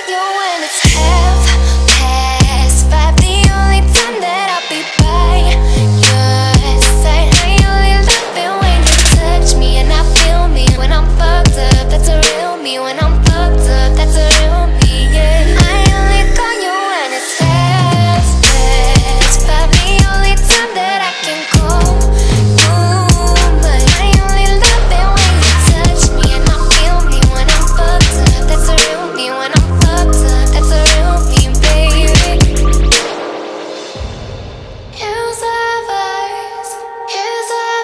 you when it's half past five. The only time that I'll be by your side. I only love it when you touch me and I feel me. When I'm fucked up, that's a real me. When I'm fucked up, that's a real me, yeah. I only call you when it's half past five. The only time that I can call you, but I only love it when you touch me and I feel me. When I'm fucked up, that's a real me. When I'm fucked up, that's a real me, baby. Here's our vibes, here's our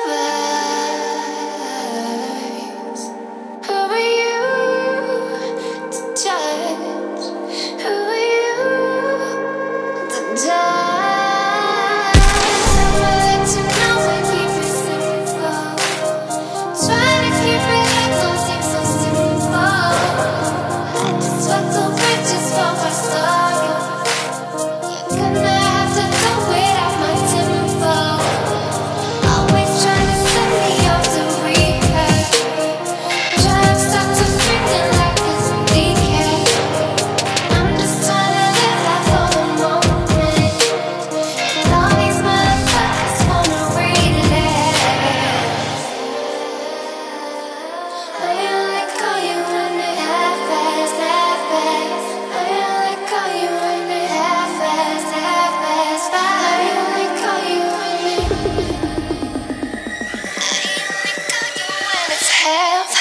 vibes. Who are you to judge? Who are you to judge? I'ma let you know and keep it simple. Try to keep it light, don't seem so simple. I just walk the bridges for my sorrow. You're gonna have to do without my tempo. Always trying to send me off to rehab. Trying to stop to freaking like it's decaf. I'm just trying to live life for the moment. And all these motherfuckers wanna relapse. I only call you when it half past, half past. I only call you when it half past five. I only call you when it. I only call you when it's half